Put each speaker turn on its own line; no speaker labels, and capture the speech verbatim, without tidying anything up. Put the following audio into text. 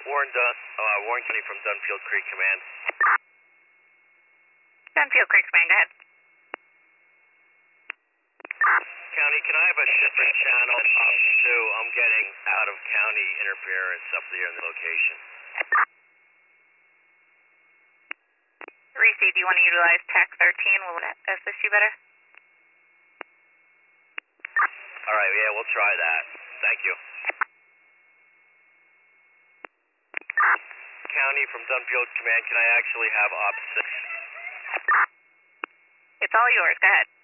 Warren, Dun uh, Warren County from Dunfield Creek Command.
Dunfield Creek Command, go ahead.
County, can I have a different channel up to, I'm getting out of county interference up there in the location.
Reese, do you want to utilize T A C thirteen? Will that assist you better?
All right, yeah, we'll try that. Thank you. County from Dunfield Command, can I actually have op six?
It's all yours, go ahead.